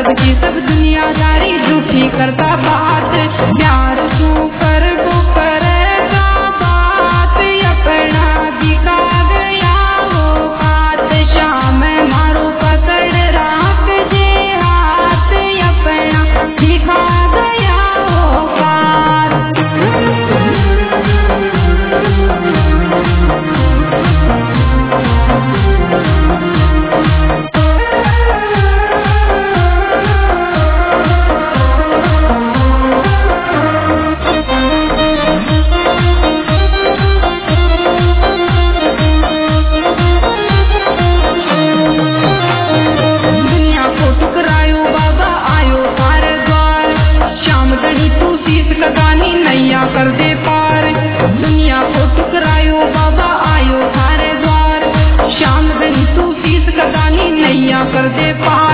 सबकी सब दुनियादारी झूठी करता बात, प्यार तू कर वो करेगा बात, अपना दिखा गया वो बात, शाम मारो पकड़ राख जे हाथ, अपना दिखा गया वो बात। नैया कर दे पार, दुनिया को ठुकरायो बाबा आयो थारे द्वार, शाम दिन तू शीश कदानी नैया कर दे पार।